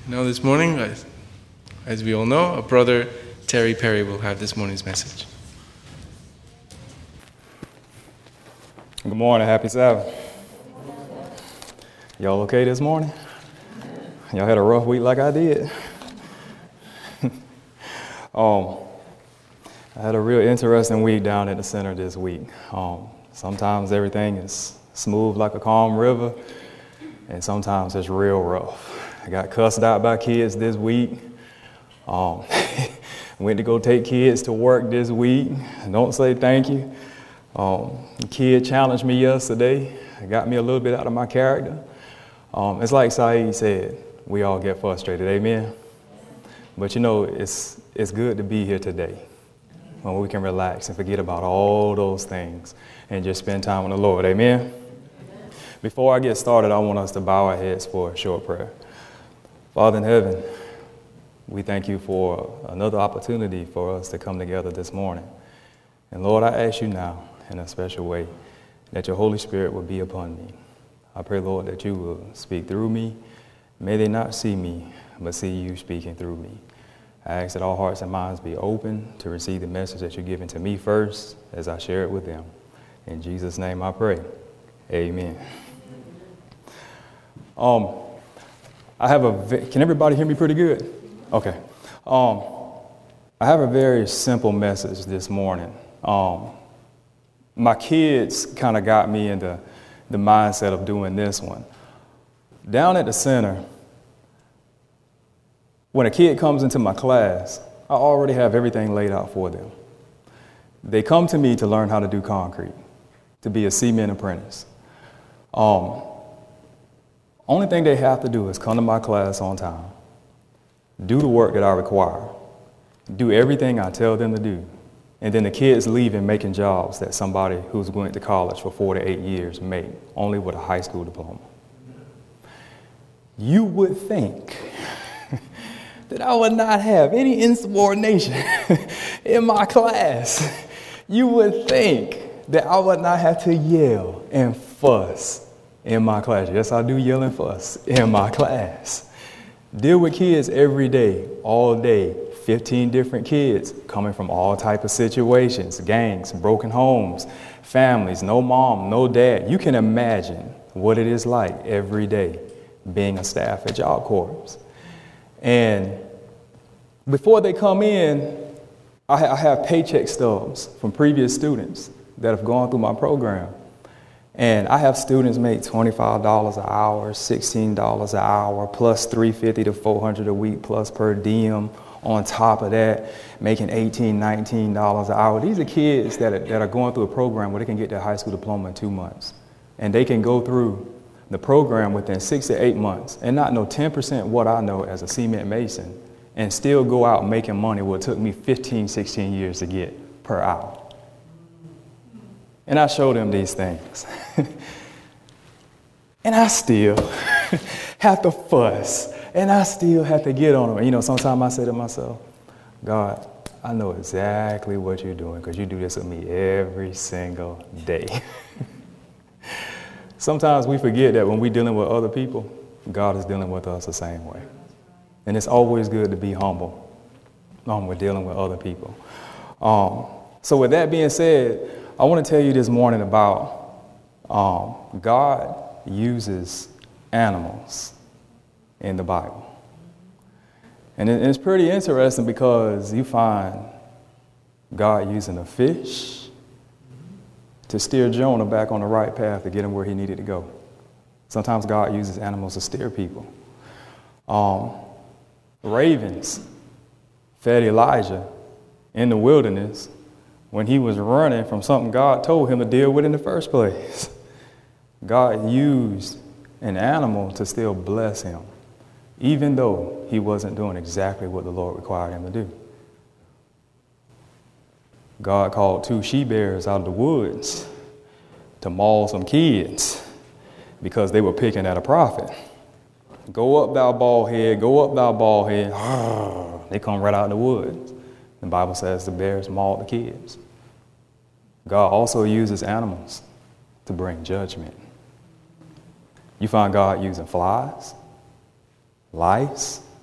Now this morning, as we all know, our brother Terry Perry will have this morning's message. Good morning, happy Sabbath. Y'all okay this morning? Y'all had a rough week like I did? I had a real interesting week down at the center this week. Sometimes everything is smooth like a calm river, and sometimes it's real rough. I got cussed out by kids this week. Went to go take kids to work this week. Don't say thank you. The kid challenged me yesterday. It got me a little bit out of my character. It's like Saeed said, we all get frustrated, amen? But you know, it's good to be here today when we can relax and forget about all those things and just spend time with the Lord, amen? Before I get started, I want us to bow our heads for a short prayer. Father in heaven, we thank you for another opportunity for us to come together this morning. And Lord, I ask you now in a special way that your Holy Spirit will be upon me. I pray, Lord, that you will speak through me. May they not see me, but see you speaking through me. I ask that all hearts and minds be open to receive the message that you're giving to me first as I share it with them. In Jesus' name I pray. Amen. Can everybody hear me pretty good? Okay. I have a very simple message this morning. My kids kind of got me into the mindset of doing this one. Down at the center, when a kid comes into my class, I already have everything laid out for them. They come to me to learn how to do concrete, to be a cement apprentice. Only thing they have to do is come to my class on time, do the work that I require, do everything I tell them to do, and then the kids leave and making jobs that somebody who's going to college for 4 to 8 years make, only with a high school diploma. You would think that I would not have any insubordination in my class. You would think that I would not have to yell and fuss in my class. Yes, I do yell and fuss in my class. Deal with kids every day, all day. 15 different kids coming from all type of situations, gangs, broken homes, families, no mom, no dad. You can imagine what it is like every day being a staff at Job Corps. And before they come in, I have paycheck stubs from previous students that have gone through my program. And I have students make $25 an hour, $16 an hour, plus $350 to $400 a week, plus per diem. On top of that, making $18, $19 an hour. These are kids that are going through a program where they can get their high school diploma in 2 months. And they can go through the program within 6 to 8 months and not know 10% what I know as a cement mason and still go out making money what it took me 15, 16 years to get per hour. And I show them these things. And I still have to fuss. And I still have to get on them. And, you know, sometimes I say to myself, God, I know exactly what you're doing because you do this with me every single day. Sometimes we forget that when we're dealing with other people, God is dealing with us the same way. And it's always good to be humble when we're dealing with other people. So with that being said, I want to tell you this morning about God uses animals in the Bible. And it's pretty interesting because you find God using a fish to steer Jonah back on the right path to get him where he needed to go. Sometimes God uses animals to steer people. Ravens fed Elijah in the wilderness when he was running from something God told him to deal with in the first place. God used an animal to still bless him, even though he wasn't doing exactly what the Lord required him to do. God called 2 she-bears out of the woods to maul some kids because they were picking at a prophet. Go up, thou bald head, go up, thou bald head. They come right out of the woods. The Bible says the bears mauled the kids. God also uses animals to bring judgment. You find God using flies, lice,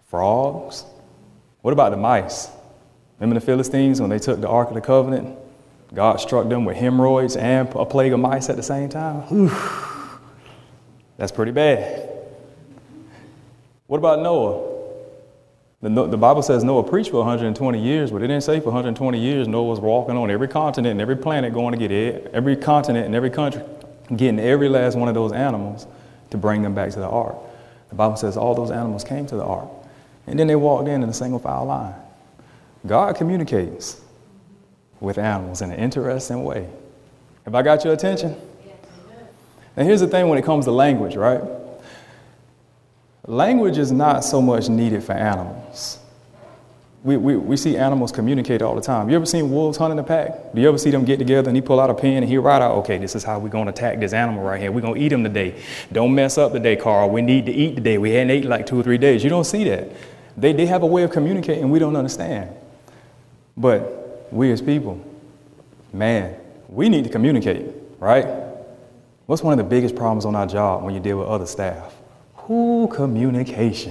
Frogs? What about the mice? Remember the Philistines when they took the Ark of the Covenant? God struck them with hemorrhoids and a plague of mice at the same time? Whew. That's pretty bad. What about Noah? The Bible says Noah preached for 120 years, but it didn't say for 120 years Noah was walking on every continent and every planet going to get every continent and every country, getting every last one of those animals to bring them back to the ark. The Bible says all those animals came to the ark, and then they walked in a single file line. God communicates with animals in an interesting way. Have I got your attention? Now here's the thing when it comes to language, right? Language is not so much needed for animals. We see animals communicate all the time. You ever seen wolves hunting a pack? Do you ever see them get together and he pull out a pen and he write out, okay, this is how we're going to attack this animal right here. We're going to eat him today. Don't mess up today, Carl. We need to eat today. We hadn't eaten like 2 or 3 days. You don't see that. They have a way of communicating we don't understand. But we as people, man, we need to communicate, right? What's one of the biggest problems on our job when you deal with other staff? Communication.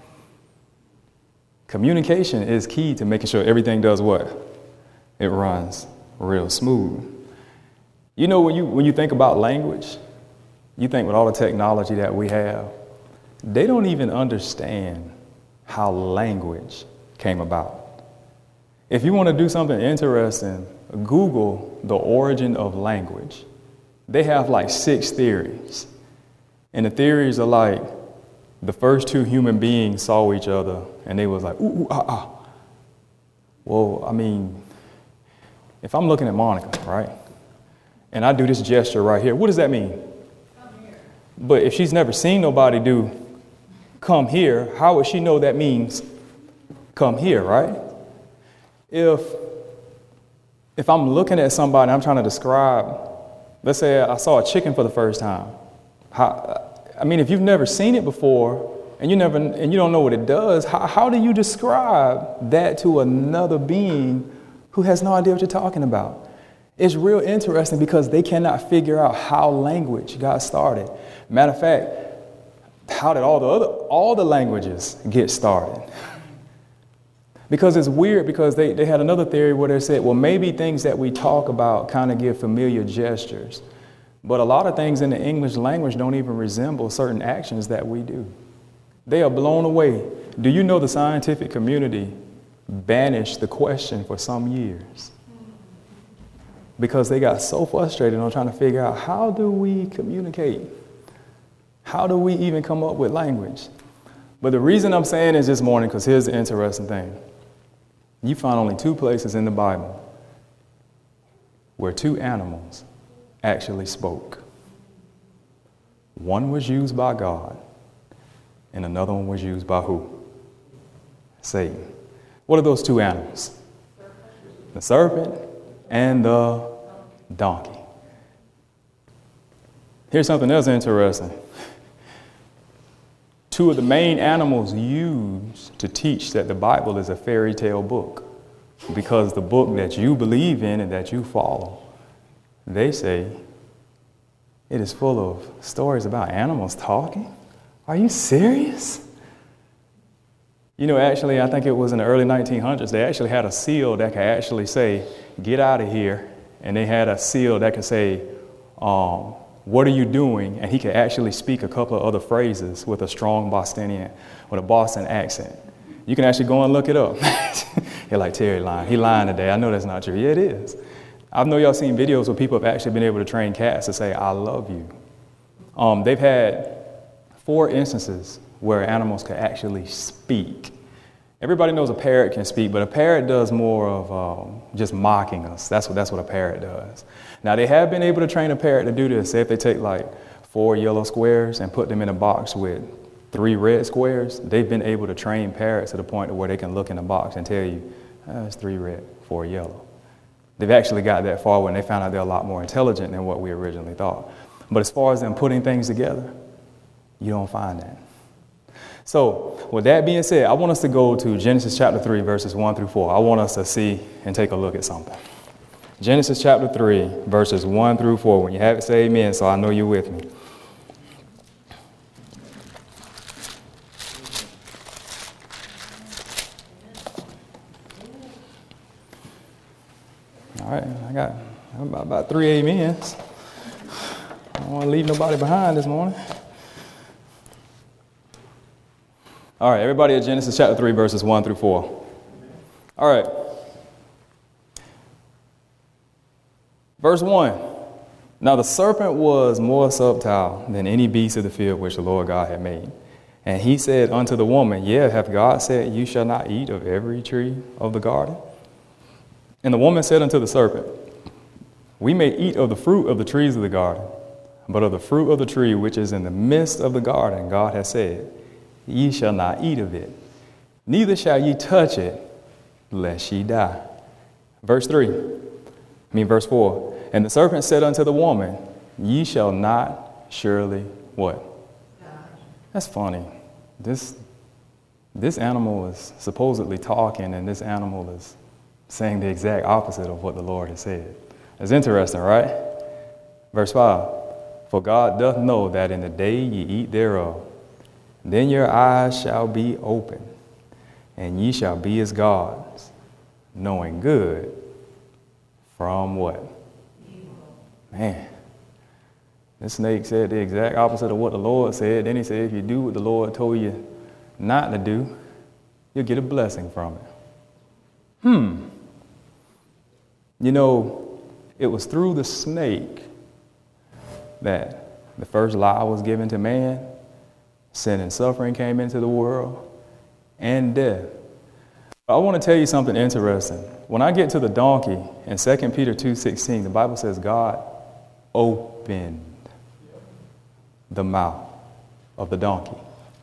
Communication is key to making sure everything does what? It runs real smooth. You know, when you think about language, you think with all the technology that we have, they don't even understand how language came about. If you want to do something interesting, Google the origin of language. They have like 6 theories. And the theories are like, the first 2 human beings saw each other and they was like, ooh, ooh, ah, ah. Well, I mean, if I'm looking at Monica, right, and I do this gesture right here, what does that mean? Come here. But if she's never seen nobody do come here, how would she know that means come here, right? If I'm looking at somebody and I'm trying to describe, let's say I saw a chicken for the first time. If you've never seen it before and you don't know what it does, how do you describe that to another being who has no idea what you're talking about? It's real interesting because they cannot figure out how language got started. Matter of fact, how did all the languages get started? Because it's weird because they had another theory where they said, well, maybe things that we talk about kind of give familiar gestures. But a lot of things in the English language don't even resemble certain actions that we do. They are blown away. Do you know the scientific community banished the question for some years? Because they got so frustrated on trying to figure out, how do we communicate? How do we even come up with language? But the reason I'm saying this this morning, because here's the interesting thing. You find only 2 places in the Bible where 2 animals actually spoke. One was used by God, and another one was used by who? Satan. What are those 2 animals? The serpent and the donkey. Here's something else interesting. 2 of the main animals used to teach that the Bible is a fairy tale book, because the book that you believe in and that you follow, they say it is full of stories about animals talking. Are you serious? You know, actually, I think it was in the early 1900s, they actually had a seal that could actually say, get out of here. And they had a seal that could say, what are you doing? And he could actually speak a couple of other phrases with a strong Boston accent. You can actually go and look it up. You're like, Terry lying. He lying today. I know that's not true. Yeah, it is. I know y'all seen videos where people have actually been able to train cats to say, I love you. They've had 4 instances where animals can actually speak. Everybody knows a parrot can speak, but a parrot does more of just mocking us. That's what a parrot does. Now, they have been able to train a parrot to do this. Say if they take like 4 yellow squares and put them in a box with 3 red squares, they've been able to train parrots to the point where they can look in the box and tell you, it's 3 red, 4 yellow. They've actually got that far when they found out they're a lot more intelligent than what we originally thought. But as far as them putting things together, you don't find that. So with that being said, I want us to go to Genesis chapter 3, verses 1 through 4. I want us to see and take a look at something. Genesis chapter 3, verses 1 through 4. When you have it, say amen, so I know you're with me. All right, I got about 3 amens. I don't want to leave nobody behind this morning. All right, everybody at Genesis chapter 3, verses 1 through 4. All right. Verse 1. Now the serpent was more subtle than any beast of the field which the Lord God had made. And he said unto the woman, Yea, hath God said, You shall not eat of every tree of the garden? And the woman said unto the serpent, We may eat of the fruit of the trees of the garden, but of the fruit of the tree which is in the midst of the garden, God hath said, Ye shall not eat of it, neither shall ye touch it, lest ye die. Verse 4. And the serpent said unto the woman, Ye shall not surely what? Die. That's funny. This animal is supposedly talking, and this animal is saying the exact opposite of what the Lord has said. It's interesting, right? Verse 5. For God doth know that in the day ye eat thereof, then your eyes shall be open, and ye shall be as gods, knowing good from what? Man, this snake said the exact opposite of what the Lord said. Then he said, if you do what the Lord told you not to do, you'll get a blessing from it. You know, it was through the snake that the first lie was given to man. Sin and suffering came into the world, and death. I want to tell you something interesting. When I get to the donkey in 2 Peter 2:16, the Bible says God opened the mouth of the donkey.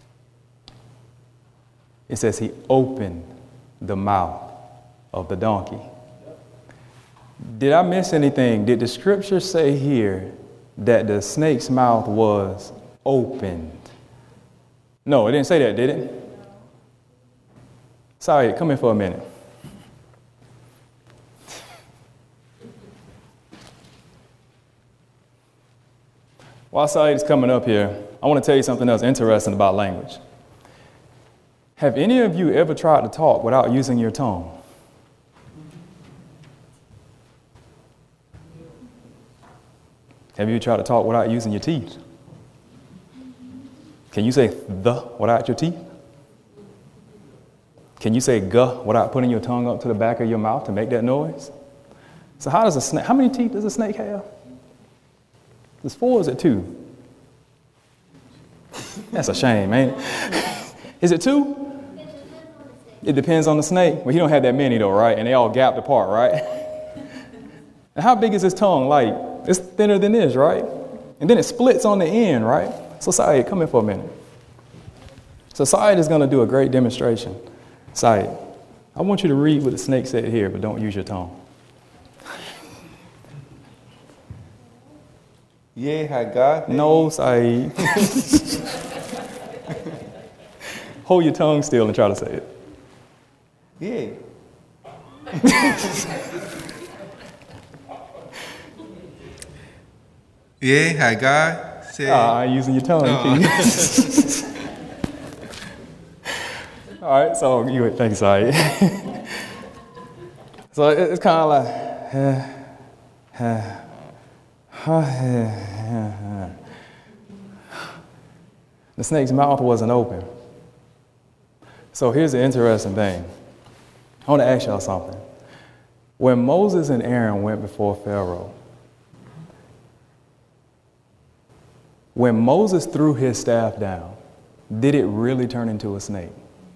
It says he opened the mouth of the donkey. Did I miss anything? Did the scripture say here that the snake's mouth was opened? No, it didn't say that, did it? Sorry, come in for a minute. While Saeed is coming up here, I want to tell you something else interesting about language. Have any of you ever tried to talk without using your tongue? Have you tried to talk without using your teeth? Can you say the without your teeth? Can you say guh without putting your tongue up to the back of your mouth to make that noise? So how many teeth does a snake have? Is 4 or is it 2? That's a shame, ain't it? Is it 2? It depends on the snake. Well, he don't have that many though, right? And they all gapped apart, right? And how big is his tongue? Like, it's thinner than this, right? And then it splits on the end, right? So Saeed, come in for a minute. So Saeed is going to do a great demonstration. Saeed, I want you to read what the snake said here, but don't use your tongue. Yea, had God. No, Saeed. Hold your tongue still and try to say it. Yea. Yea, had God said. I'm using your tongue. All right, so thank you, Saeed. So it's kind of like. The snake's mouth wasn't open. So here's the interesting thing. I want to ask y'all something. When Moses and Aaron went before Pharaoh, when Moses threw his staff down, did it really turn into a snake?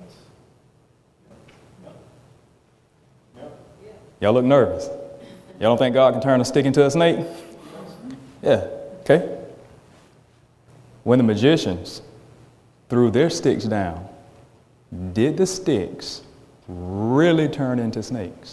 Y'all look nervous. Y'all don't think God can turn a stick into a snake? Yeah, okay. When the magicians threw their sticks down, did the sticks really turn into snakes?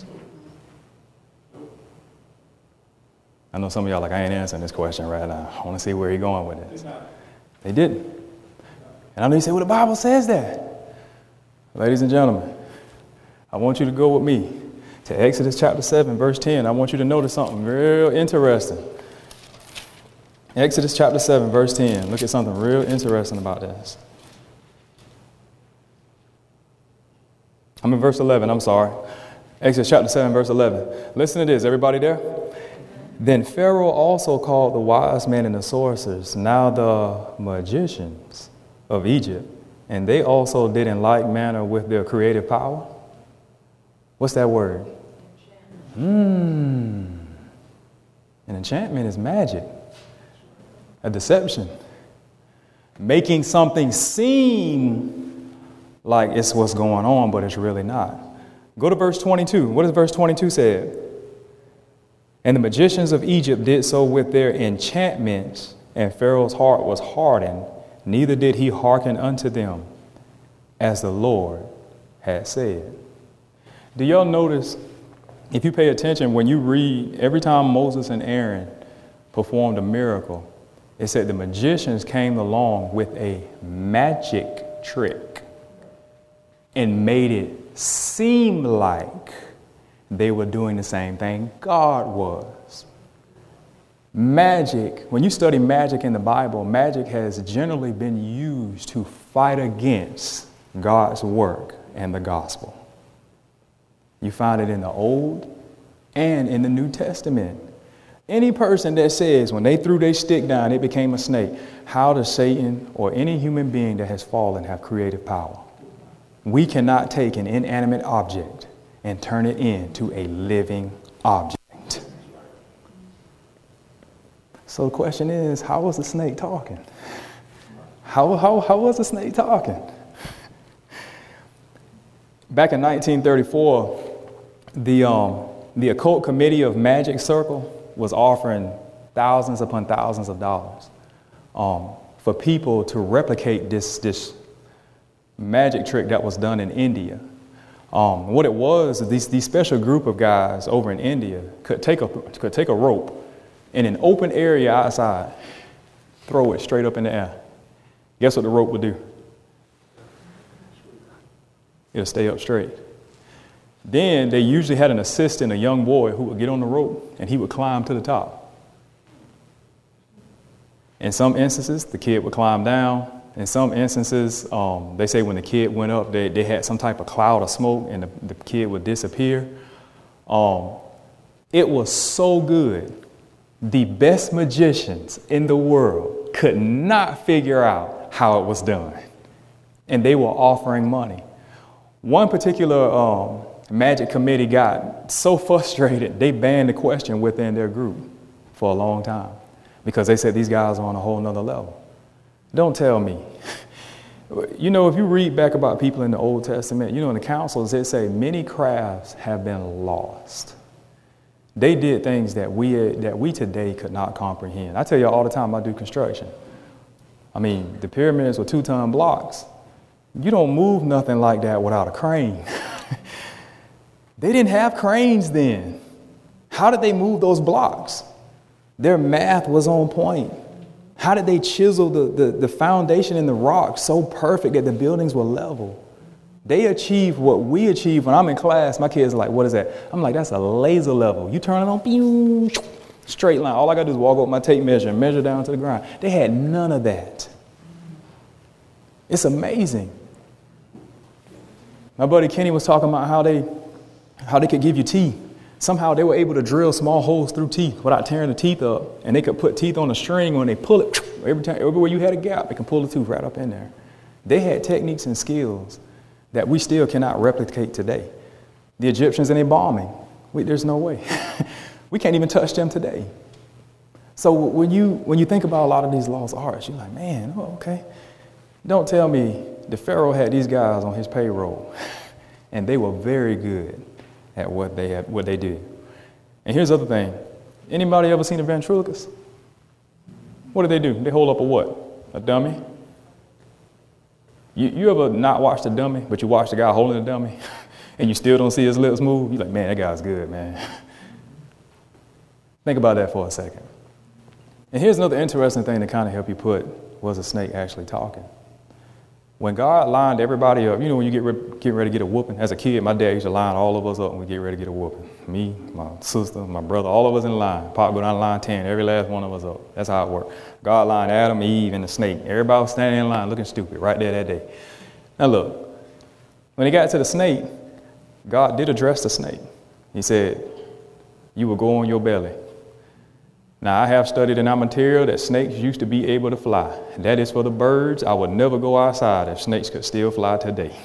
I know some of y'all like, I ain't answering this question right now. I want to see where you're going with this. They didn't. And I know you say, well, the Bible says that. Ladies and gentlemen, I want you to go with me to Exodus chapter 7, verse 10. I want you to notice something real interesting. Exodus chapter 7, verse 10. Look at something real interesting about this. I'm in verse 11, I'm sorry. Exodus chapter 7, verse 11. Listen to this, everybody there? Then Pharaoh also called the wise men and the sorcerers, now the magicians of Egypt, and they also did in like manner with their creative power. What's that word? An enchantment is magic, a deception, making something seem like it's what's going on, but it's really not. Go to verse 22. What does verse 22 say? And the magicians of Egypt did so with their enchantments, and Pharaoh's heart was hardened, neither did he hearken unto them, as the Lord had said. Do y'all notice, if you pay attention, when you read, every time Moses and Aaron performed a miracle, it said the magicians came along with a magic trick and made it seem like they were doing the same thing God was. Magic, when you study magic in the Bible, magic has generally been used to fight against God's work and the gospel. You find it in the Old and in the New Testament. Any person that says when they threw their stick down, it became a snake, how does Satan or any human being that has fallen have creative power? We cannot take an inanimate object and turn it into a living object. So the question is, how was the snake talking? How was the snake talking? Back in 1934, the occult committee of Magic Circle was offering thousands upon thousands of dollars for people to replicate this magic trick that was done in India. What it was, these special group of guys over in India could take a rope in an open area outside, throw it straight up in the air. Guess what the rope would do? It'll stay up straight. Then they usually had an assistant, a young boy, who would get on the rope and he would climb to the top. In some instances, the kid would climb down. In some instances, they say when the kid went up, they had some type of cloud of smoke and the kid would disappear. It was so good. The best magicians in the world could not figure out how it was done. And they were offering money. One particular magic committee got so frustrated, they banned the question within their group for a long time because they said these guys are on a whole nother level. Don't tell me. You know, if you read back about people in the Old Testament, you know, in the councils, they say many crafts have been lost. They did things that we today could not comprehend. I tell you all the time I do construction. I mean, the pyramids were 2-ton blocks. You don't move nothing like that without a crane. They didn't have cranes then. How did they move those blocks? Their math was on point. How did they chisel the foundation in the rock so perfect that the buildings were level? They achieved what we achieve. When I'm in class, my kids are like, what is that? I'm like, that's a laser level. You turn it on, pew, straight line. All I got to do is walk up my tape measure and measure down to the ground. They had none of that. It's amazing. My buddy Kenny was talking about how they could give you teeth. Somehow they were able to drill small holes through teeth without tearing the teeth up. And they could put teeth on a string. When they pull it, everywhere you had a gap, they can pull the tooth right up in there. They had techniques and skills that we still cannot replicate today. The Egyptians and embalming, there's no way. We can't even touch them today. So when you think about a lot of these lost arts, you're like, man, oh, okay. Don't tell me the Pharaoh had these guys on his payroll, and they were very good at what they did. And here's the other thing. Anybody ever seen a ventriloquist? What do? They hold up a what? A dummy? You ever not watch the dummy, but you watch the guy holding the dummy, and you still don't see his lips move? You're like, man, that guy's good, man. Think about that for a second. And here's another interesting thing to kind of help you put, was a snake actually talking? When God lined everybody up, you know when you get ready to get a whooping? As a kid, my dad used to line all of us up when we get ready to get a whooping. Me, my sister, my brother, all of us in line. Pop go down line 10, every last one of us up. That's how it worked. God lined Adam, Eve, and the snake. Everybody was standing in line looking stupid right there that day. Now look, when he got to the snake, God did address the snake. He said, you will go on your belly. Now, I have studied in our material that snakes used to be able to fly. That is for the birds. I would never go outside if snakes could still fly today.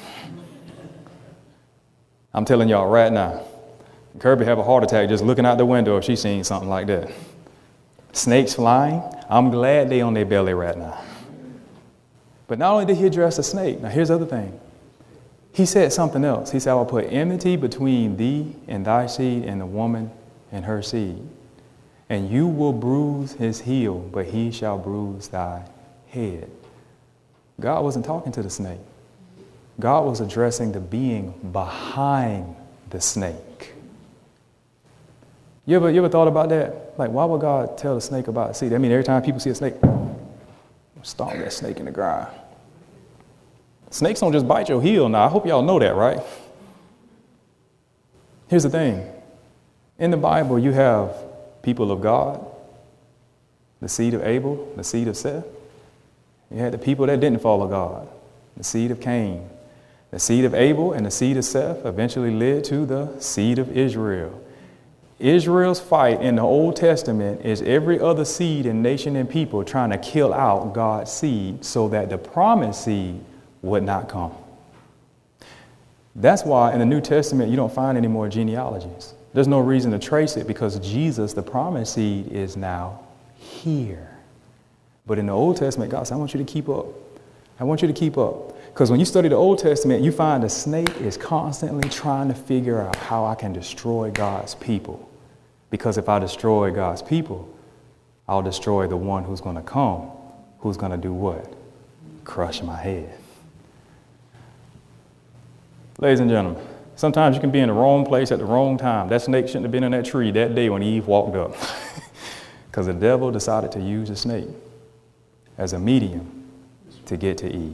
I'm telling y'all right now, Kirby have a heart attack just looking out the window if she's seen something like that. Snakes flying, I'm glad they on their belly right now. But not only did he address the snake, now here's the other thing. He said something else. He said, I will put enmity between thee and thy seed and the woman and her seed. And you will bruise his heel, but he shall bruise thy head. God wasn't talking to the snake. God was addressing the being behind the snake. You ever thought about that? Like, why would God tell the snake about seed? I mean, every time people see a snake, stomp that snake in the ground. Snakes don't just bite your heel now. I hope y'all know that, right? Here's the thing. In the Bible, you have people of God, the seed of Abel, the seed of Seth. You had the people that didn't follow God, the seed of Cain. The seed of Abel and the seed of Seth eventually led to the seed of Israel. Israel's fight in the Old Testament is every other seed and nation and people trying to kill out God's seed so that the promised seed would not come. That's why in the New Testament you don't find any more genealogies. There's no reason to trace it because Jesus, the promised seed, is now here. But in the Old Testament, God said, I want you to keep up. I want you to keep up. Because when you study the Old Testament, you find the snake is constantly trying to figure out how I can destroy God's people. Because if I destroy God's people, I'll destroy the one who's going to come, who's going to do what? Crush my head. Ladies and gentlemen, sometimes you can be in the wrong place at the wrong time. That snake shouldn't have been in that tree that day when Eve walked up. Because the devil decided to use the snake as a medium to get to Eve.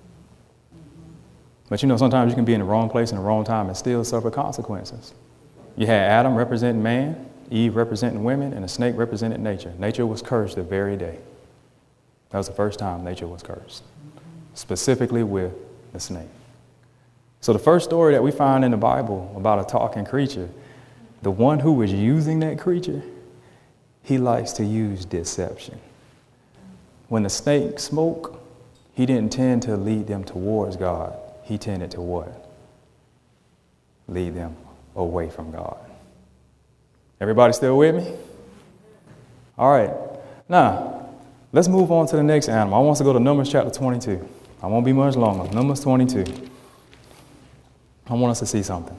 But you know, sometimes you can be in the wrong place in the wrong time and still suffer consequences. You had Adam representing man, Eve representing women, and the snake represented nature. Nature was cursed the very day. That was the first time nature was cursed, specifically with the snake. So the first story that we find in the Bible about a talking creature, the one who was using that creature, he likes to use deception. When the snake spoke, he didn't tend to lead them towards God. He tended to what? Lead them away from God. Everybody still with me? All right. Now, let's move on to the next animal. I want us to go to Numbers chapter 22. I won't be much longer. Numbers 22. I want us to see something.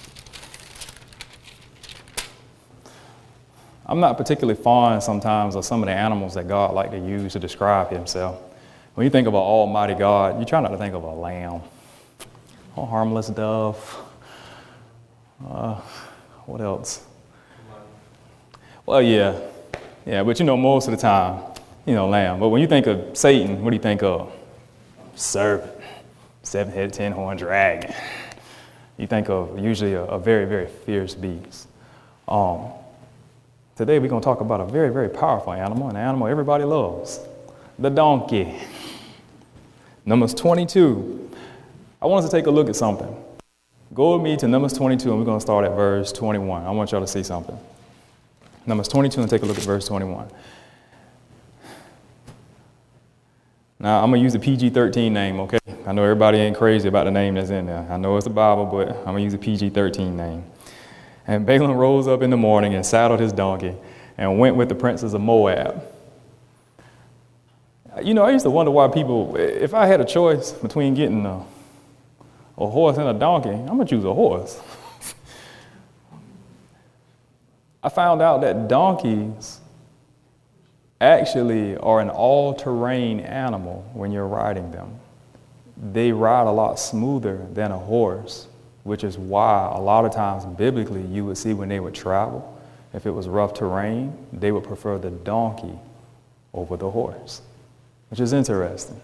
I'm not particularly fond sometimes of some of the animals that God like to use to describe himself. When you think of an almighty God, you try not to think of a lamb, a harmless dove. What else? Well, yeah, but you know, most of the time, you know, lamb. But when you think of Satan, what do you think of? Serpent, 7-headed, 10-horned dragon. You think of usually a very, very fierce beast. Today we're going to talk about a very, very powerful animal, an animal everybody loves, the donkey. Numbers 22. I want us to take a look at something. Go with me to Numbers 22, and we're going to start at verse 21. I want y'all to see something. Numbers 22, and take a look at verse 21. Now, I'm going to use the PG-13 name, okay? I know everybody ain't crazy about the name that's in there. I know it's the Bible, but I'm going to use the PG-13 name. And Balaam rose up in the morning and saddled his donkey and went with the princes of Moab. You know, I used to wonder why people, if I had a choice between getting a horse and a donkey, I'm going to choose a horse. I found out that donkeys actually are an all-terrain animal when you're riding them. They ride a lot smoother than a horse, which is why a lot of times biblically you would see when they would travel, if it was rough terrain, they would prefer the donkey over the horse, which is interesting.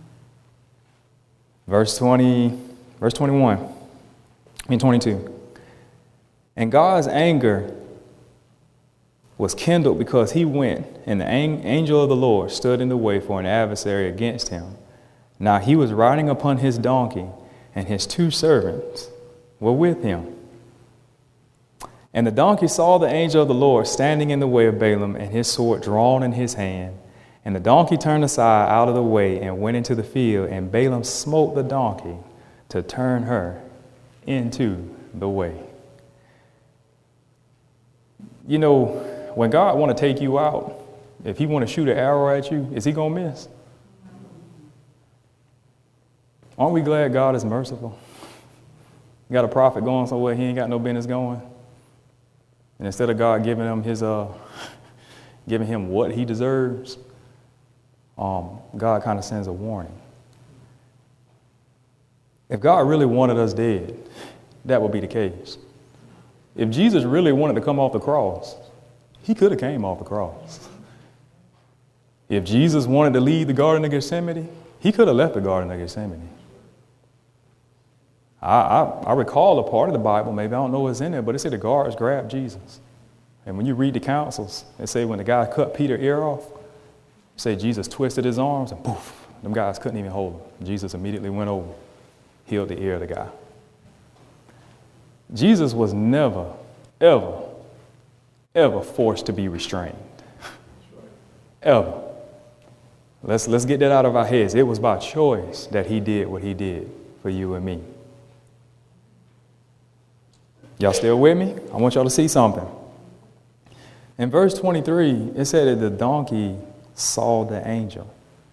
Verse 22. And God's anger was kindled because he went, and the angel of the Lord stood in the way for an adversary against him. Now he was riding upon his donkey, and his 2 servants were with him. And the donkey saw the angel of the Lord standing in the way of Balaam and his sword drawn in his hand. And the donkey turned aside out of the way and went into the field, and Balaam smote the donkey to turn her into the way. You know, when God want to take you out, if he want to shoot an arrow at you, is he going to miss? Aren't we glad God is merciful? You got a prophet going somewhere he ain't got no business going. And instead of God giving him giving him what he deserves, God kind of sends a warning. If God really wanted us dead, that would be the case. If Jesus really wanted to come off the cross, he could have came off the cross. If Jesus wanted to leave the Garden of Gethsemane, he could have left the Garden of Gethsemane. I recall a part of the Bible, maybe I don't know what's in there, but it said the guards grabbed Jesus. And when you read the councils, it say when the guy cut Peter's ear off, say Jesus twisted his arms and poof, them guys couldn't even hold him. Jesus immediately went over, healed the ear of the guy. Jesus was never, ever, ever forced to be restrained. Ever. Let's get that out of our heads. It was by choice that he did what he did for you and me. Y'all still with me? I want y'all to see something. In verse 23, it said that the donkey saw the angel.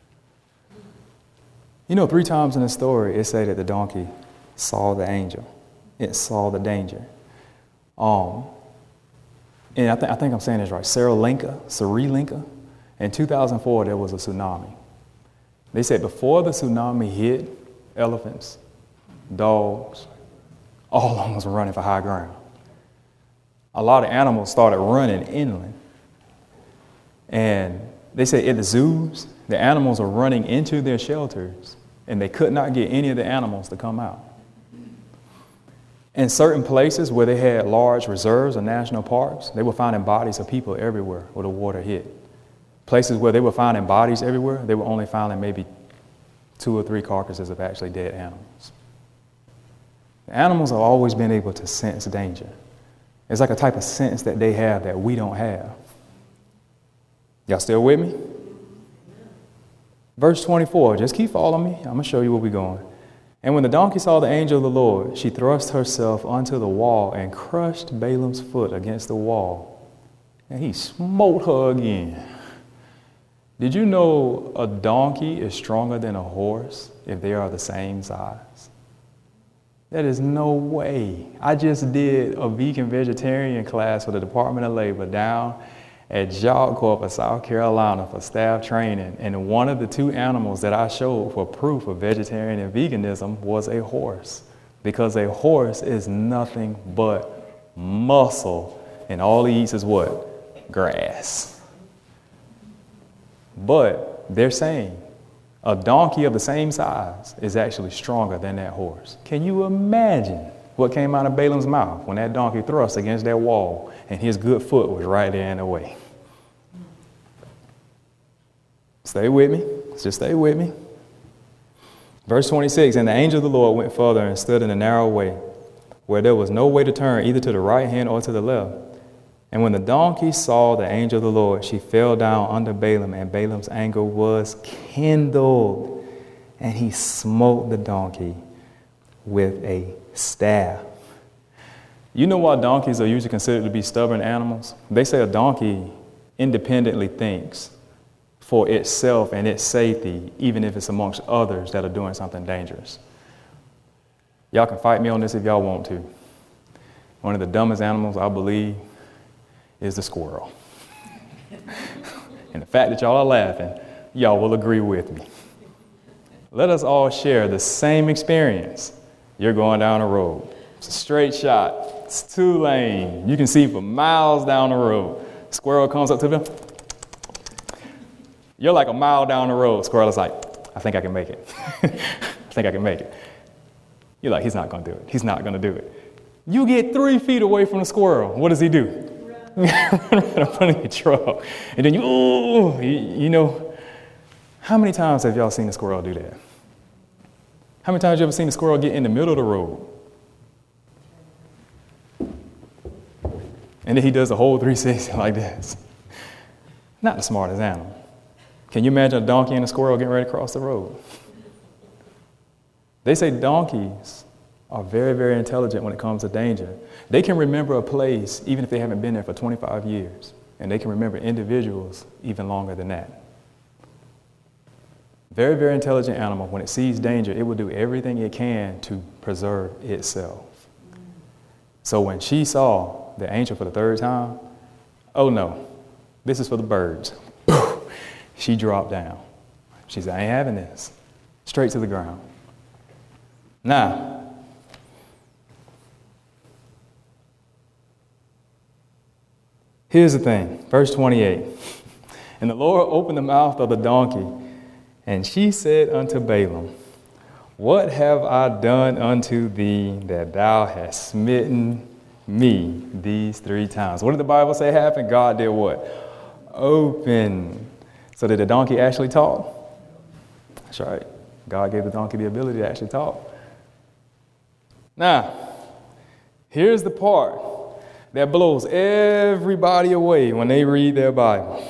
You know, 3 times in the story, it said that the donkey saw the angel. It saw the danger. And I think I'm saying this right. Sri Lanka. In 2004, there was a tsunami. They said before the tsunami hit, elephants, dogs, all of them was running for high ground. A lot of animals started running inland. And they said at the zoos, the animals are running into their shelters, and they could not get any of the animals to come out. In certain places where they had large reserves or national parks, they were finding bodies of people everywhere where the water hit. Places where they were finding bodies everywhere, they were only finding maybe 2 or 3 carcasses of actually dead animals. The animals have always been able to sense danger. It's like a type of sense that they have that we don't have. Y'all still with me? Verse 24, just keep following me. I'm going to show you where we're going. And when the donkey saw the angel of the Lord, she thrust herself onto the wall and crushed Balaam's foot against the wall. And he smote her again. Did you know a donkey is stronger than a horse if they are the same size? That is no way. I just did a vegan vegetarian class for the Department of Labor down at Job Corps, South Carolina for staff training. And one of the 2 animals that I showed for proof of vegetarian and veganism was a horse. Because a horse is nothing but muscle. And all he eats is what? Grass. But they're saying a donkey of the same size is actually stronger than that horse. Can you imagine what came out of Balaam's mouth when that donkey thrust against that wall and his good foot was right there in the way? Stay with me. Just stay with me. Verse 26, and the angel of the Lord went further and stood in a narrow way where there was no way to turn either to the right hand or to the left. And when the donkey saw the angel of the Lord, she fell down under Balaam, and Balaam's anger was kindled, and he smote the donkey with a staff. You know why donkeys are usually considered to be stubborn animals? They say a donkey independently thinks for itself and its safety, even if it's amongst others that are doing something dangerous. Y'all can fight me on this if y'all want to. One of the dumbest animals, I believe, is the squirrel. And the fact that y'all are laughing, y'all will agree with me. Let us all share the same experience. You're going down a road. It's a straight shot. It's 2 lane. You can see for miles down the road. Squirrel comes up to them. You're like a mile down the road. Squirrel is like, I think I can make it. I think I can make it. You're like, he's not going to do it. He's not going to do it. You get 3 feet away from the squirrel. What does he do? Run in front of your truck. And then you know, how many times have y'all seen a squirrel do that? How many times have you ever seen a squirrel get in the middle of the road? And then he does the whole 360 like this. Not the smartest animal. Can you imagine a donkey and a squirrel getting ready to cross the road? They say donkeys are very, very intelligent when it comes to danger. They can remember a place even if they haven't been there for 25 years. And they can remember individuals even longer than that. Very, very intelligent animal. When it sees danger, it will do everything it can to preserve itself. So when she saw the angel for the third time, oh no, this is for the birds. She dropped down. She said, I ain't having this. Straight to the ground. Now, here's the thing, verse 28. And the Lord opened the mouth of the donkey, and she said unto Balaam, what have I done unto thee that thou hast smitten me these 3 times? What did the Bible say happened? God did what? Open. So did the donkey actually talk? That's right. God gave the donkey the ability to actually talk. Now, here's the part that blows everybody away when they read their Bible.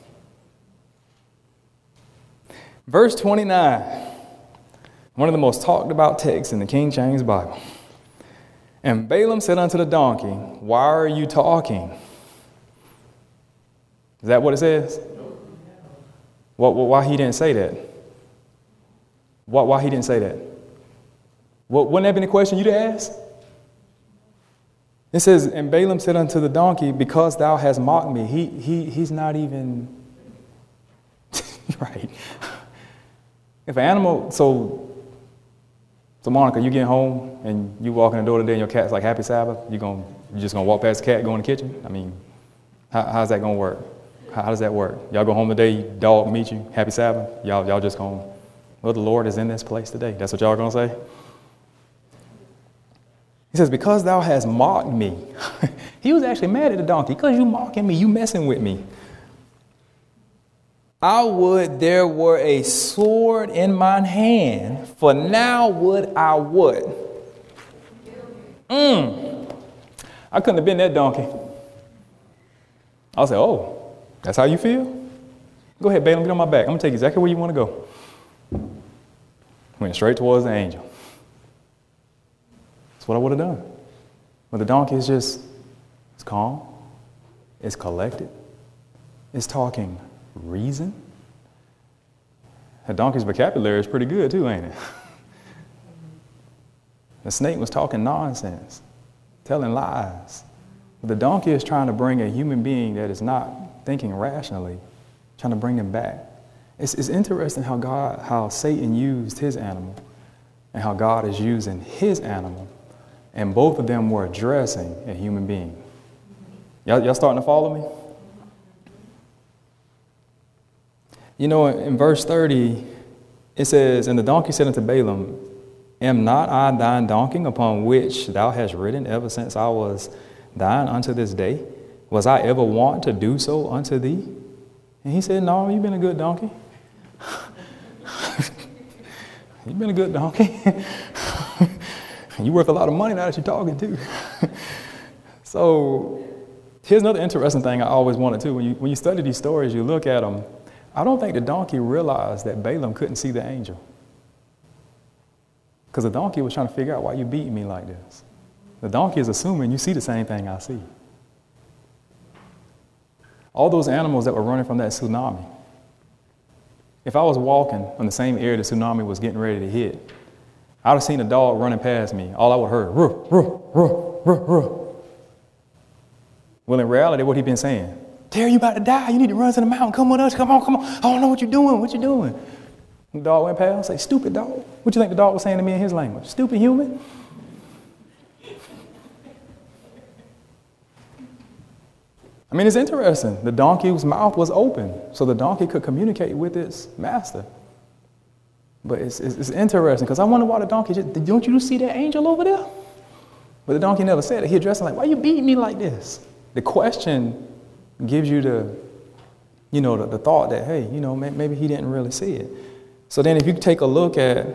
Verse 29, one of the most talked about texts in the King James Bible. And Balaam said unto the donkey, why are you talking? Is that what it says? Why he didn't say that? Why he didn't say that? Wouldn't that have been a question you'd ask? It says, and Balaam said unto the donkey, because thou hast mocked me. He's not even, right. If an animal, so Monica, you get home and you walk in the door today and your cat's like, happy Sabbath, you just gonna walk past the cat, go in the kitchen? I mean, how's that gonna work? How does that work? Y'all go home today, dog meet you, happy Sabbath, y'all just go home. Well, the Lord is in this place today. That's what y'all gonna say? He says, because thou hast mocked me. He was actually mad at the donkey. Because you mocking me, you messing with me. I would there were a sword in mine hand, for now would I what? I couldn't have been that donkey. I'll say, oh, that's how you feel? Go ahead, Balaam, get on my back. I'm going to take you exactly where you want to go. Went straight towards the angel. That's what I would have done. But the donkey is it's calm, it's collected, it's talking reason. The donkey's vocabulary is pretty good too, ain't it? The snake was talking nonsense, telling lies. But the donkey is trying to bring a human being that is not thinking rationally, trying to bring them back. It's interesting how Satan used his animal and how God is using his animal. And both of them were addressing a human being. Y'all starting to follow me? You know, in verse 30, it says, and the donkey said unto Balaam, am not I thine donkey upon which thou hast ridden ever since I was thine unto this day? Was I ever wont to do so unto thee? And he said, no, you've been a good donkey. You've been a good donkey. You're worth a lot of money now that you're talking too. So here's another interesting thing I always wanted to. When you study these stories, you look at them. I don't think the donkey realized that Balaam couldn't see the angel. Because the donkey was trying to figure out why you beating me like this. The donkey is assuming you see the same thing I see. All those animals that were running from that tsunami. If I was walking on the same area the tsunami was getting ready to hit, I'd have seen a dog running past me. All I would have heard, ruh, ruh, ruh, ruh, ruh. Well, in reality, what he'd been saying, Terry, you about to die. You need to run to the mountain. Come with us. Come on, come on. I don't know what you're doing. What you doing? The dog went past. Say, stupid dog. What you think the dog was saying to me in his language? Stupid human. I mean, it's interesting. The donkey's mouth was open, so the donkey could communicate with its master. But it's interesting, because I wonder why the donkey don't you see that angel over there? But the donkey never said it. He addressed him like, why you beating me like this? The question gives you the thought that, hey, maybe he didn't really see it. So then if you take a look at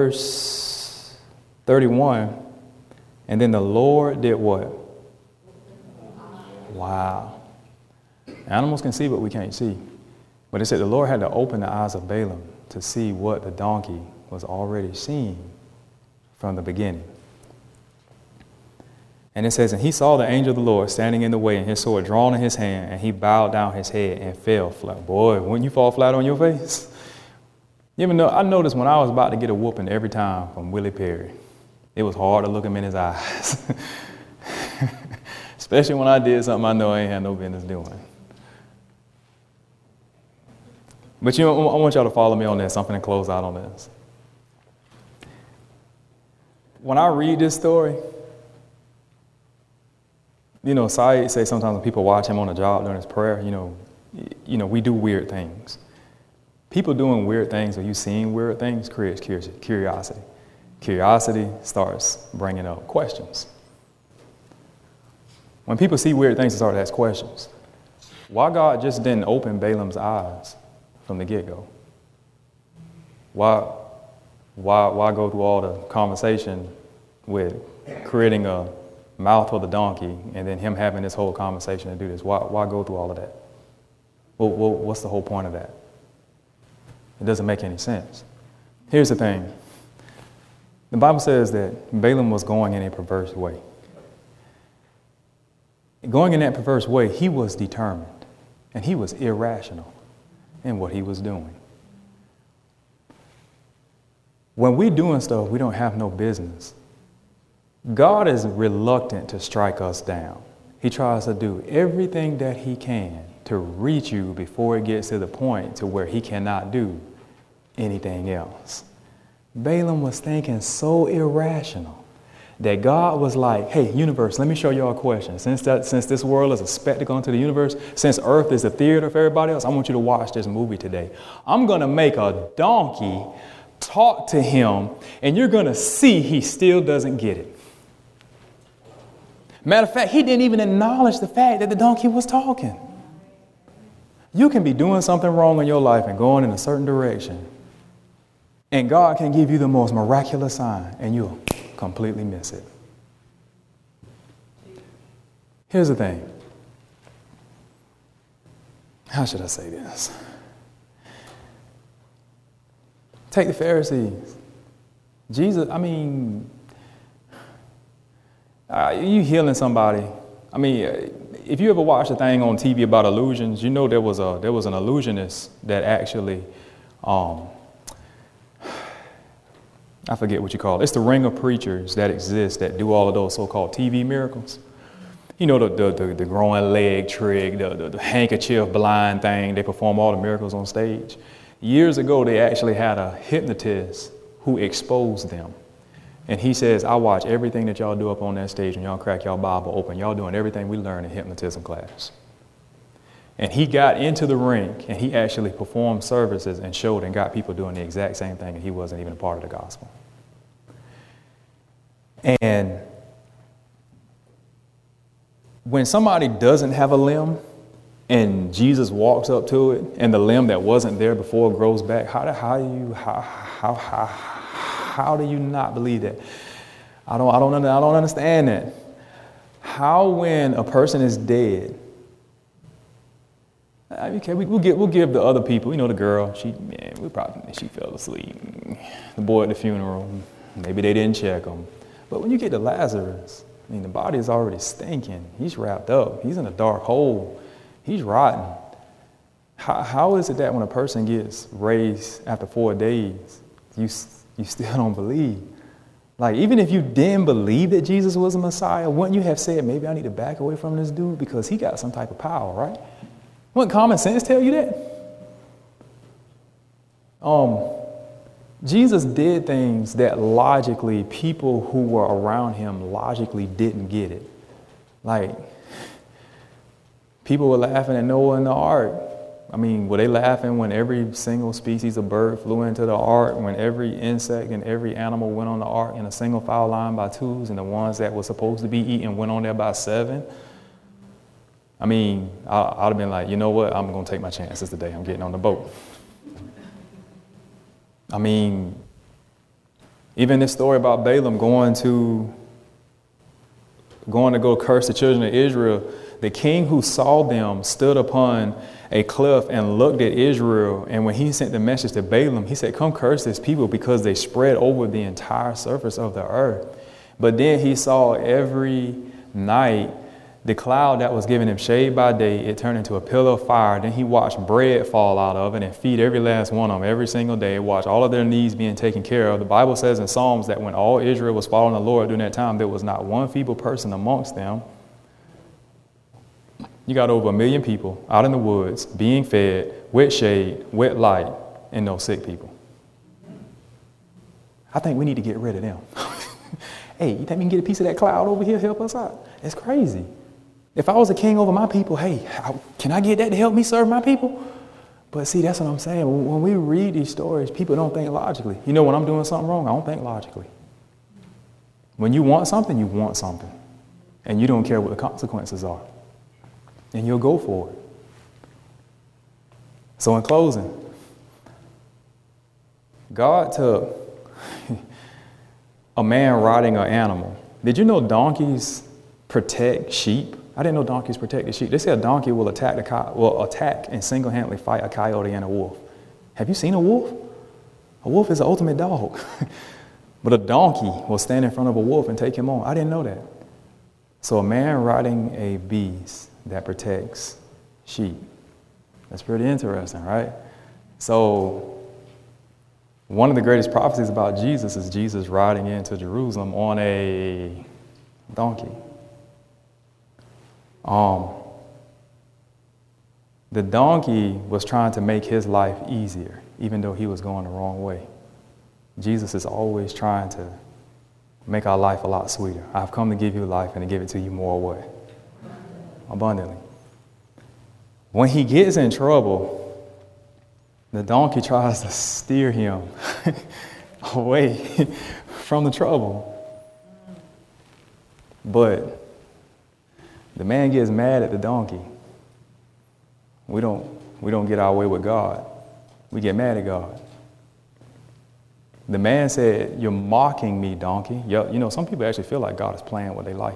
verse 31, and then the Lord did what? Wow. Animals can see what we can't see. But it said the Lord had to open the eyes of Balaam to see what the donkey was already seeing from the beginning. And it says, and he saw the angel of the Lord standing in the way and his sword drawn in his hand, and he bowed down his head and fell flat. Boy, wouldn't you fall flat on your face? You ever know, I noticed when I was about to get a whooping every time from Willie Perry, it was hard to look him in his eyes. Especially when I did something I know I ain't had no business doing. But I want y'all to follow me on this. I'm going to close out on this. When I read this story, Saeed say sometimes when people watch him on the job during his prayer, we do weird things. People doing weird things or you seeing weird things creates curiosity. Curiosity starts bringing up questions. When people see weird things, they start to ask questions. Why God just didn't open Balaam's eyes from the get-go? Why go through all the conversation with creating a mouth for the donkey and then him having this whole conversation to do this? Why go through all of that? Well, what's the whole point of that? It doesn't make any sense. Here's the thing. The Bible says that Balaam was going in a perverse way. Going in that perverse way, he was determined and he was irrational in what he was doing. When we're doing stuff we don't have no business, God is reluctant to strike us down. He tries to do everything that he can to reach you before it gets to the point to where he cannot do anything else. Balaam was thinking so irrational that God was like, hey, universe, let me show y'all a question. Since this world is a spectacle unto the universe, since earth is a theater for everybody else, I want you to watch this movie today. I'm going to make a donkey talk to him, and you're going to see he still doesn't get it. Matter of fact, he didn't even acknowledge the fact that the donkey was talking. You can be doing something wrong in your life and going in a certain direction, and God can give you the most miraculous sign, and you'll completely miss it. Here's the thing. How should I say this? Take the Pharisees. Jesus, you healing somebody. If you ever watched a thing on TV about illusions, you know there was an illusionist that actually, I forget what you call it. It's the ring of preachers that exist that do all of those so-called TV miracles. You know, the growing leg trick, the handkerchief blind thing. They perform all the miracles on stage. Years ago, they actually had a hypnotist who exposed them. And he says, I watch everything that y'all do up on that stage when y'all crack y'all Bible open. Y'all doing everything we learned in hypnotism class. And he got into the ring and he actually performed services and showed and got people doing the exact same thing, and he wasn't even a part of the gospel. And when somebody doesn't have a limb and Jesus walks up to it and the limb that wasn't there before grows back, how do you not believe that? I don't understand that. How, when a person is dead, okay, we'll give the other people, the girl, she fell asleep. The boy at the funeral, maybe they didn't check him. But when you get to Lazarus, the body is already stinking. He's wrapped up. He's in a dark hole. He's rotten. How is it that when a person gets raised after 4 days, you still don't believe? Like, even if you didn't believe that Jesus was a Messiah, wouldn't you have said, maybe I need to back away from this dude because he got some type of power, right? Wouldn't common sense tell you that? Jesus did things that logically people who were around him logically didn't get it. Like, people were laughing at Noah in the ark. Were they laughing when every single species of bird flew into the ark, when every insect and every animal went on the ark in a single file line by twos, and the ones that were supposed to be eaten went on there by 7? I'd have been like, you know what? I'm going to take my chances today. I'm getting on the boat. Even this story about Balaam going to go curse the children of Israel, the king who saw them stood upon a cliff and looked at Israel. And when he sent the message to Balaam, he said, come curse this people because they spread over the entire surface of the earth. But then he saw every night the cloud that was giving him shade by day, it turned into a pillar of fire. Then he watched bread fall out of it and feed every last one of them every single day. Watch all of their needs being taken care of. The Bible says in Psalms that when all Israel was following the Lord during that time, there was not one feeble person amongst them. You got over 1 million people out in the woods being fed with shade, with light, and no sick people. I think we need to get rid of them. Hey, you think we can get a piece of that cloud over here, help us out? It's crazy. If I was a king over my people, hey, can I get that to help me serve my people? But see, that's what I'm saying. When we read these stories, people don't think logically. You know, when I'm doing something wrong, I don't think logically. When you want something, you want something. And you don't care what the consequences are. And you'll go for it. So in closing, God took a man riding an animal. Did you know donkeys protect sheep? I didn't know donkeys protected sheep. They say a donkey will attack and single-handedly fight a coyote and a wolf. Have you seen a wolf? A wolf is the ultimate dog. But a donkey will stand in front of a wolf and take him on. I didn't know that. So a man riding a beast that protects sheep. That's pretty interesting, right? So one of the greatest prophecies about Jesus is Jesus riding into Jerusalem on a donkey. The donkey was trying to make his life easier, even though he was going the wrong way. Jesus is always trying to make our life a lot sweeter. I've come to give you life and to give it to you more what? Abundantly. When he gets in trouble, the donkey tries to steer him away from the trouble. But the man gets mad at the donkey. We don't get our way with God. We get mad at God. The man said, you're mocking me, donkey. You know, some people actually feel like God is playing with their life.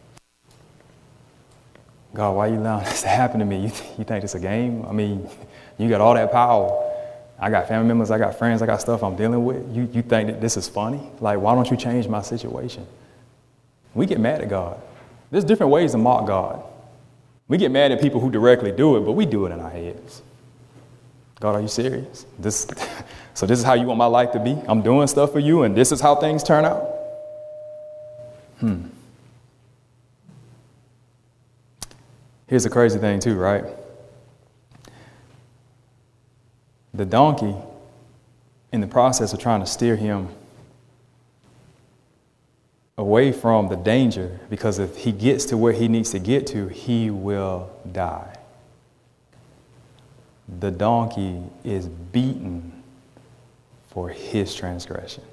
God, why are you allowing this to happen to me? You think it's a game? I mean, you got all that power. I got family members, I got friends, I got stuff I'm dealing with. You think that this is funny? Like, why don't you change my situation? We get mad at God. There's different ways to mock God. We get mad at people who directly do it, but we do it in our heads. God, are you serious? So this is how you want my life to be? I'm doing stuff for you, and this is how things turn out? Here's the crazy thing too, right? The donkey, in the process of trying to steer him away from the danger, because if he gets to where he needs to get to, he will die. The donkey is beaten for his transgression.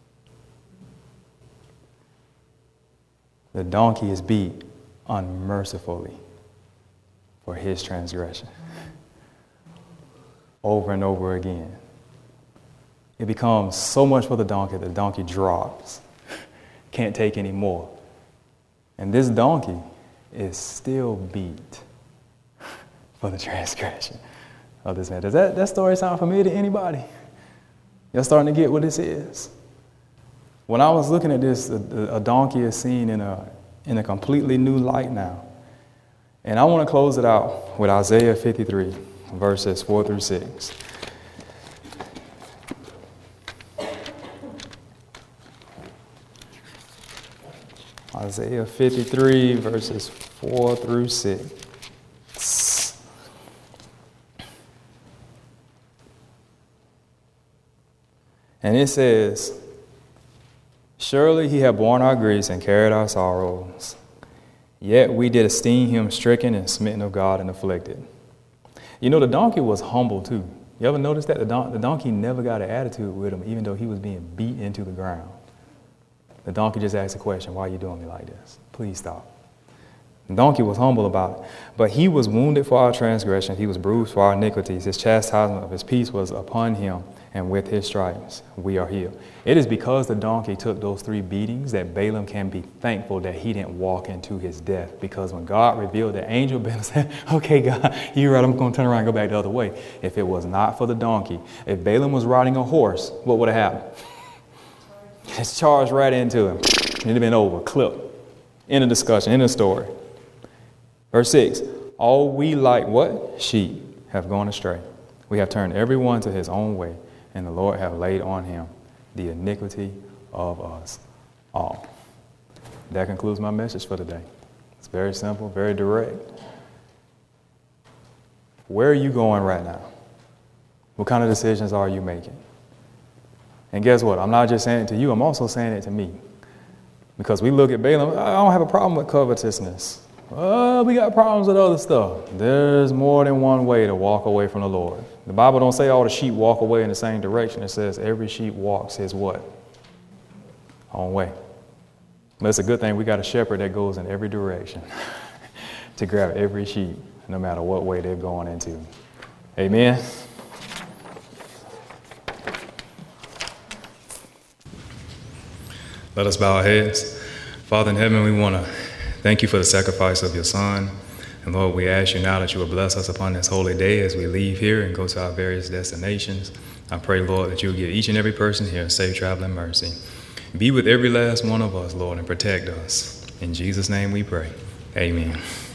The donkey is beat unmercifully for his transgression. Over and over again. It becomes so much for the donkey drops. Can't take any more. And this donkey is still beat for the transgression of this man. Does that story sound familiar to anybody? Y'all starting to get what this is? When I was looking at this, a donkey is seen in a completely new light now. And I want to close it out with Isaiah 53, verses 4 through 6. Isaiah 53, verses 4 through 6. And it says, surely he had borne our griefs and carried our sorrows. Yet we did esteem him stricken and smitten of God and afflicted. You know, the donkey was humble too. You ever notice that? The donkey never got an attitude with him, even though he was being beat into the ground. The donkey just asked a question, why are you doing me like this? Please stop. The donkey was humble about it. But he was wounded for our transgressions. He was bruised for our iniquities. His chastisement of his peace was upon him, and with his stripes we are healed. It is because the donkey took those 3 beatings that Balaam can be thankful that he didn't walk into his death. Because when God revealed the angel, Balaam said, okay, God, you're right, I'm going to turn around and go back the other way. If it was not for the donkey, if Balaam was riding a horse, what would have happened? It's charged right into him. It'd have been over, clipped. End of discussion, end of story. Verse 6, all we like what? Sheep have gone astray. We have turned everyone to his own way, and the Lord have laid on him the iniquity of us all. That concludes my message for today. It's very simple, very direct. Where are you going right now? What kind of decisions are you making? And guess what? I'm not just saying it to you, I'm also saying it to me. Because we look at Balaam, I don't have a problem with covetousness. We got problems with other stuff. There's more than one way to walk away from the Lord. The Bible don't say all the sheep walk away in the same direction. It says every sheep walks his what? Own way. But it's a good thing we got a shepherd that goes in every direction to grab every sheep, no matter what way they're going into. Amen. Let us bow our heads. Father in heaven, we want to thank you for the sacrifice of your Son. And Lord, we ask you now that you will bless us upon this holy day as we leave here and go to our various destinations. I pray, Lord, that you will give each and every person here safe traveling mercy. Be with every last one of us, Lord, and protect us. In Jesus' name we pray. Amen.